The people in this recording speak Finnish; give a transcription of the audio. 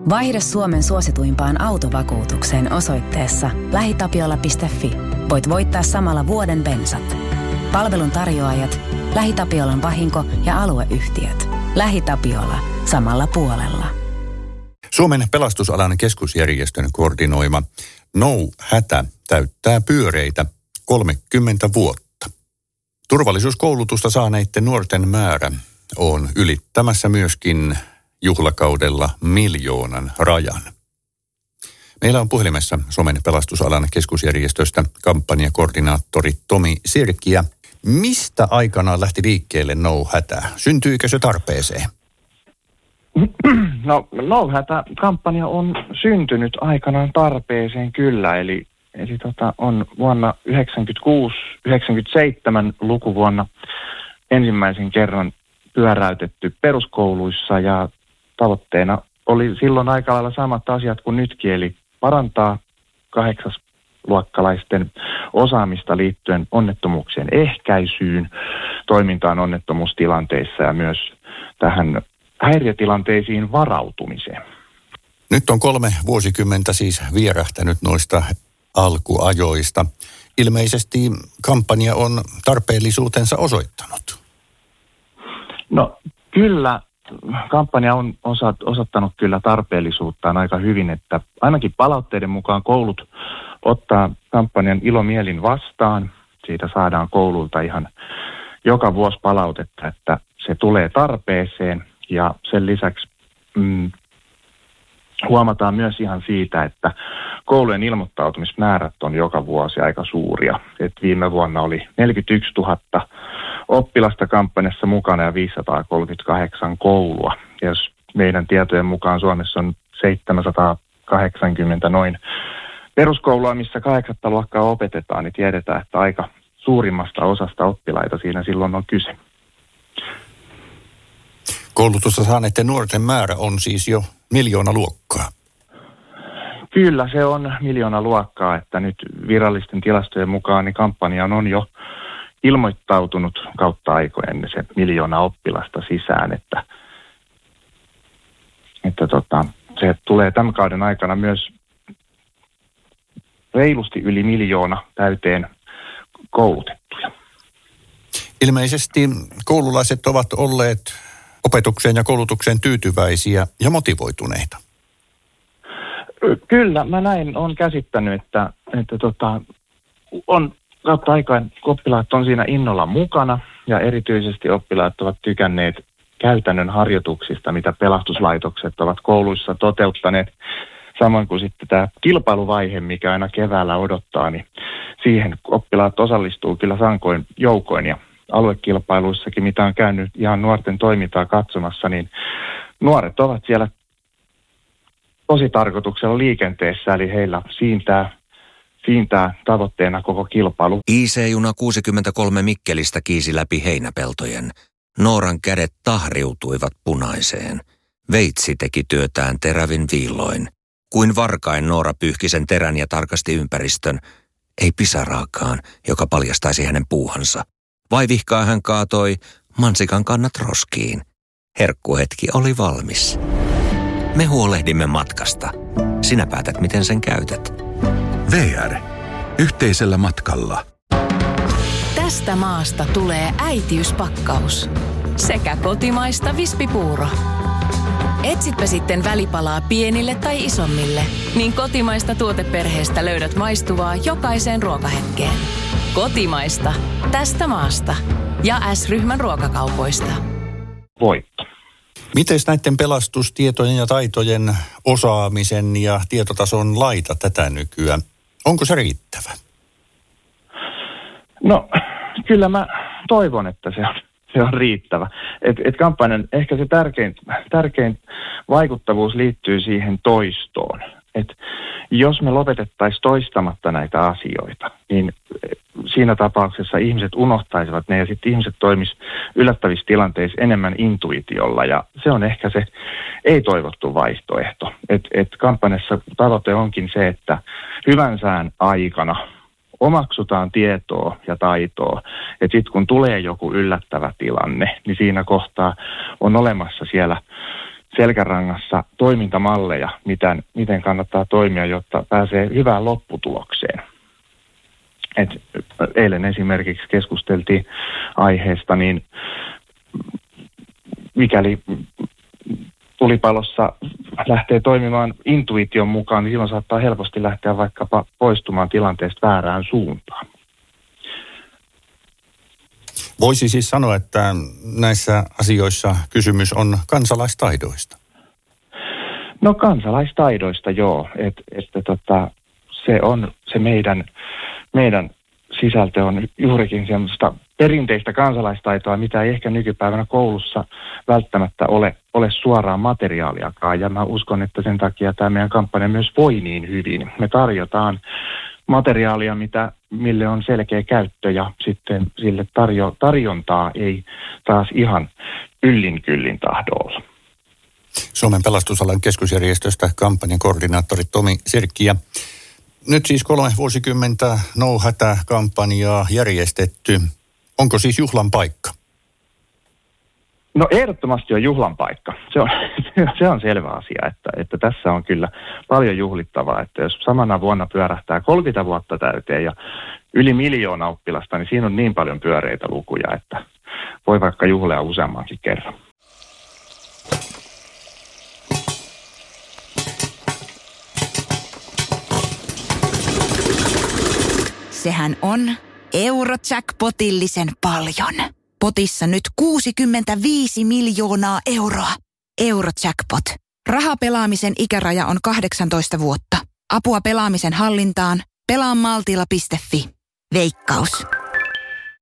Vaihda Suomen suosituimpaan autovakuutukseen osoitteessa lähitapiola.fi. Voit voittaa samalla vuoden bensat. Palvelun tarjoajat, LähiTapiolan vahinko- ja alueyhtiöt. LähiTapiola. Samalla puolella. Suomen pelastusalan keskusjärjestön koordinoima No Hätä täyttää pyöreitä 30 vuotta. Turvallisuuskoulutusta saaneiden nuorten määrä on ylittämässä myöskin juhlakaudella 1 000 000 rajan. Meillä on puhelimessa Suomen pelastusalan keskusjärjestöstä kampanjakoordinaattori Tomi Sirkiä. Mistä aikanaan lähti liikkeelle No Hätä? Syntyykö se tarpeeseen? No Hätä-kampanja on syntynyt aikanaan tarpeeseen kyllä, eli on vuonna 1996-1997 lukuvuonna ensimmäisen kerran pyöräytetty peruskouluissa ja tavoitteena oli silloin aika lailla samat asiat kuin nytkin, eli parantaa 8-luokkalaisten osaamista liittyen onnettomuuksien ehkäisyyn, toimintaan onnettomuustilanteissa ja myös tähän häiriötilanteisiin varautumiseen. Nyt on 3 vuosikymmentä siis vierähtänyt noista alkuajoista. Ilmeisesti kampanja on tarpeellisuutensa osoittanut. No kyllä, kampanja on osoittanut kyllä tarpeellisuuttaan aika hyvin, että ainakin palautteiden mukaan koulut ottaa kampanjan ilomielin vastaan. Siitä saadaan koululta ihan joka vuosi palautetta, että se tulee tarpeeseen ja sen lisäksi huomataan myös ihan siitä, että koulujen ilmoittautumismäärät on joka vuosi aika suuria. Et viime vuonna oli 41 000 oppilasta kampanjassa mukana ja 538 koulua. Ja jos meidän tietojen mukaan Suomessa on 780 noin peruskoulua, missä 8. luokkaa opetetaan, niin tiedetään, että aika suurimmasta osasta oppilaita siinä silloin on kyse. Koulutusta saaneiden nuorten määrä on siis jo 1 000 000 luokkaa. Kyllä, se on 1 000 000 luokkaa, että nyt virallisten tilastojen mukaan niin kampanjaan on jo ilmoittautunut kautta aikojen se 1 000 000 oppilasta sisään, että se tulee tämän kauden aikana myös reilusti yli 1 000 000 täyteen koulutettuja. Ilmeisesti koululaiset ovat olleet opetukseen ja koulutukseen tyytyväisiä ja motivoituneita. Kyllä, mä näin olen käsittänyt, että on kautta aikaan oppilaat on siinä innolla mukana ja erityisesti oppilaat ovat tykänneet käytännön harjoituksista, mitä pelastuslaitokset ovat kouluissa toteuttaneet. Samoin kuin sitten tämä kilpailuvaihe, mikä aina keväällä odottaa, niin siihen oppilaat osallistuu kyllä sankoin joukoin ja aluekilpailuissakin, mitä on käynyt ihan nuorten toimintaa katsomassa, niin nuoret ovat siellä tosi tarkoituksella liikenteessä, eli heillä siintää tavoitteena koko kilpailu. IC-juna 63 Mikkelistä kiisi läpi heinäpeltojen. Nooran kädet tahriutuivat punaiseen. Veitsi teki työtään terävin viilloin. Kuin varkain Noora pyyhki sen terän ja tarkasti ympäristön. Ei pisaraakaan, joka paljastaisi hänen puuhansa. Vaivihkaa hän kaatoi mansikan kannat roskiin. Herkkuhetki oli valmis. Me huolehdimme matkasta. Sinä päätät, miten sen käytät. VR. Yhteisellä matkalla. Tästä maasta tulee äitiyspakkaus. Sekä kotimaista vispipuuro. Etsitpä sitten välipalaa pienille tai isommille, niin kotimaista tuoteperheestä löydät maistuvaa jokaiseen ruokahetkeen. Kotimaista. Tästä maasta. Ja S-ryhmän ruokakaupoista. Voitto. Miten näiden pelastustietojen ja taitojen osaamisen ja tietotason laita tätä nykyään? Onko se riittävä? No, kyllä mä toivon, että se on riittävä. Et kampanjan ehkä se tärkein vaikuttavuus liittyy siihen toistoon. Et jos me lopetettaisiin toistamatta näitä asioita, niin siinä tapauksessa ihmiset unohtaisivat ne ja sitten ihmiset toimisivat yllättävissä tilanteissa enemmän intuitiolla ja se on ehkä se ei-toivottu vaihtoehto. Et kampanjassa tavoite onkin se, että hyvän sään aikana omaksutaan tietoa ja taitoa, että sitten kun tulee joku yllättävä tilanne, niin siinä kohtaa on olemassa siellä selkärangassa toimintamalleja, miten kannattaa toimia, jotta pääsee hyvään lopputulokseen. Eilen esimerkiksi keskusteltiin aiheesta, niin mikäli tulipalossa lähtee toimimaan intuition mukaan, niin silloin saattaa helposti lähteä vaikkapa poistumaan tilanteesta väärään suuntaan. Voisi siis sanoa, että näissä asioissa kysymys on kansalaistaidoista. No kansalaistaidoista joo, se meidän sisältö on juurikin semmoista perinteistä kansalaistaitoa, mitä ei ehkä nykypäivänä koulussa välttämättä ole suoraan materiaaliakaan. Ja mä uskon, että sen takia tämä meidän kampanja myös voi niin hyvin. Me tarjotaan materiaalia, mille on selkeä käyttö ja sitten sille tarjontaa ei taas ihan yllin kyllin tahdo olla. Suomen pelastusalan keskusjärjestöstä kampanjan koordinaattori Tomi Sirkki. Ja nyt siis 3 vuosikymmentä No Hätä-kampanjaa järjestetty. Onko siis juhlan paikka? No ehdottomasti on juhlan paikka. Se on selvä asia, että tässä on kyllä paljon juhlittavaa. Että jos samana vuonna pyörähtää 30 vuotta täyteen ja yli 1 miljoona oppilasta, niin siinä on niin paljon pyöreitä lukuja, että voi vaikka juhlia useammankin kerran. Sehän on Eurojackpotillisen paljon. Potissa nyt 65 miljoonaa euroa. Eurojackpot. Rahapelaamisen ikäraja on 18 vuotta. Apua pelaamisen hallintaan. Pelaamaltilla.fi. Veikkaus.